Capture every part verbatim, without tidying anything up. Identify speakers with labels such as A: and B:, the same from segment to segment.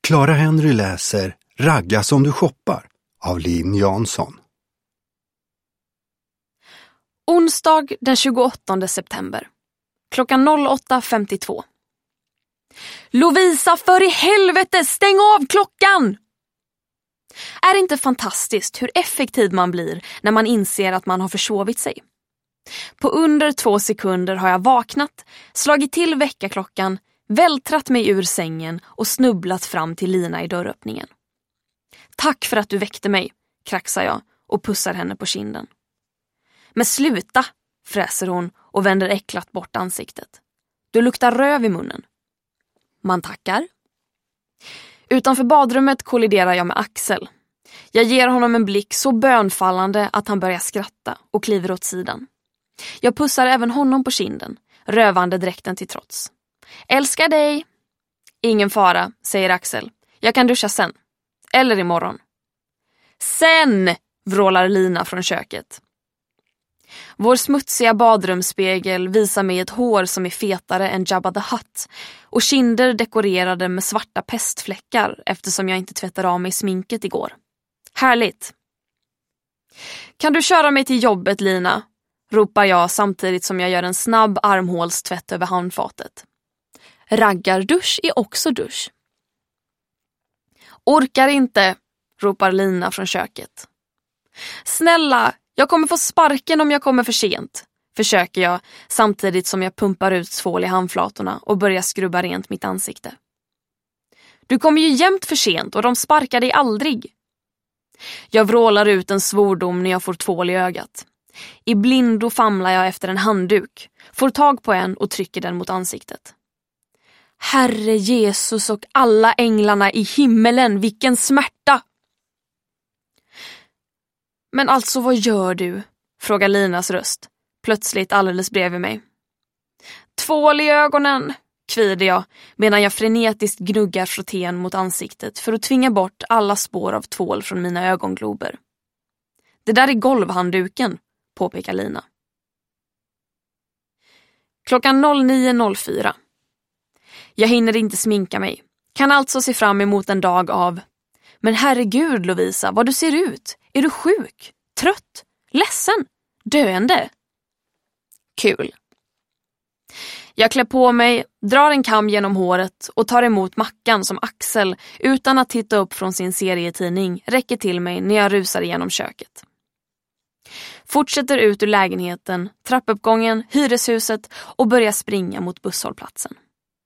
A: Clara Henry läser Ragga som du shoppar av Linn Jansson.
B: Onsdag den tjugoåttonde september. Klockan åtta femtiotvå. Lovisa, för i helvete, stäng av klockan! Är det inte fantastiskt hur effektiv man blir när man inser att man har försovit sig? På under två sekunder har jag vaknat, slagit till väckarklockan, vältrat mig ur sängen och snubblat fram till Lina i dörröppningen. Tack för att du väckte mig, kraxar jag och pussar henne på kinden. Men sluta, fräser hon och vänder äcklat bort ansiktet. Du luktar röv i munnen. Man tackar. Utanför badrummet kolliderar jag med Axel. Jag ger honom en blick så bönfallande att han börjar skratta och kliver åt sidan. Jag pussar även honom på kinden, rövande dräkten till trots. Älskar dig. Ingen fara, säger Axel. Jag kan duscha sen. Eller imorgon. Sen, vrålar Lina från köket. Vår smutsiga badrumsspegel visar mig ett hår som är fetare än Jabba the Hutt och kinder dekorerade med svarta pestfläckar eftersom jag inte tvättade av mig sminket igår. Härligt. Kan du köra mig till jobbet, Lina? Ropar jag samtidigt som jag gör en snabb armhålstvätt över handfatet. Raggardusch är också dusch. Orkar inte, ropar Lina från köket. Snälla, jag kommer få sparken om jag kommer för sent, försöker jag samtidigt som jag pumpar ut tvål i handflatorna och börjar skrubba rent mitt ansikte. Du kommer ju jämt för sent och de sparkar dig aldrig. Jag vrålar ut en svordom när jag får tvål i ögat. I blindo famlar jag efter en handduk, får tag på en och trycker den mot ansiktet. Herre Jesus och alla änglarna i himmelen, vilken smärta! Men alltså, vad gör du? Frågar Linas röst, plötsligt alldeles bredvid mig. Tvål i ögonen, kvider jag medan jag frenetiskt gnuggar frottén mot ansiktet för att tvinga bort alla spår av tvål från mina ögonglober. Det där är golvhandduken, påpekar Lina. Klockan nio noll fyra. Jag hinner inte sminka mig. Kan alltså se fram emot en dag av... Men herregud, Lovisa, vad du ser ut. Är du sjuk? Trött? Ledsen? Döende? Kul. Jag klär på mig, drar en kam genom håret och tar emot mackan som Axel, utan att titta upp från sin serietidning, räcker till mig när jag rusar igenom köket. Fortsätter ut ur lägenheten, trappuppgången, hyreshuset och börjar springa mot busshållplatsen.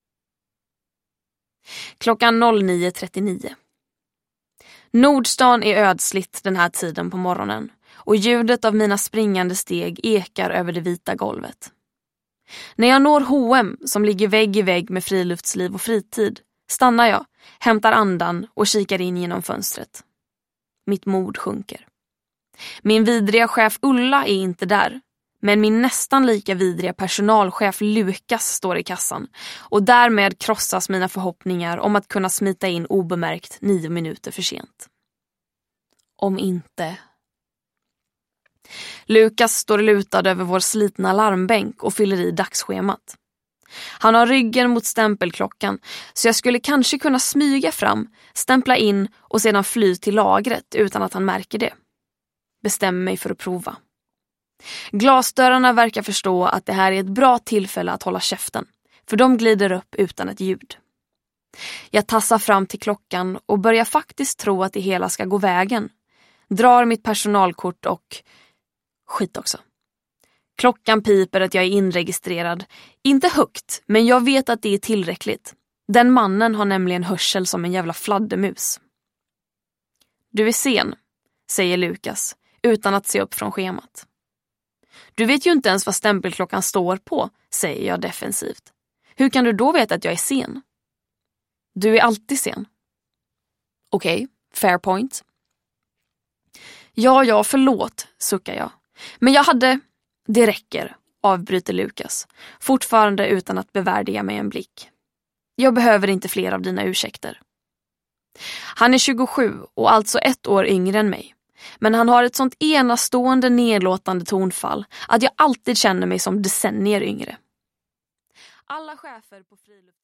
B: Klockan nio trettionio. Nordstan är ödsligt den här tiden på morgonen och ljudet av mina springande steg ekar över det vita golvet. När jag når H och M som ligger vägg i vägg med Friluftsliv och fritid stannar jag, hämtar andan och kikar in genom fönstret. Mitt mod sjunker. Min vidriga chef Ulla är inte där, men min nästan lika vidriga personalchef Lukas står i kassan och därmed krossas mina förhoppningar om att kunna smita in obemärkt nio minuter för sent. Om inte... Lukas står lutad över vår slitna larmbänk och fyller i dagsschemat. Han har ryggen mot stämpelklockan så jag skulle kanske kunna smyga fram, stämpla in och sedan fly till lagret utan att han märker det. Bestämmer mig för att prova. Glasdörrarna verkar förstå att det här är ett bra tillfälle att hålla käften, för de glider upp utan ett ljud. Jag tassar fram till klockan och börjar faktiskt tro att det hela ska gå vägen. Drar mitt personalkort och... Skit också. Klockan piper att jag är inregistrerad. Inte högt, men jag vet att det är tillräckligt. Den mannen har nämligen hörsel som en jävla fladdermus. Du är sen, säger Lukas, utan att se upp från schemat. Du vet ju inte ens vad stämpelklockan står på, säger jag defensivt. Hur kan du då veta att jag är sen? Du är alltid sen. Okej, okay, fair point. Ja, ja, förlåt, suckar jag. Men jag hade... Det räcker, avbryter Lukas, fortfarande utan att bevärdiga mig en blick. Jag behöver inte fler av dina ursäkter. Han är tjugosju och alltså ett år yngre än mig. Men han har ett sånt enastående nedlåtande tonfall att jag alltid känner mig som decennier yngre. Alla chefer på frilufts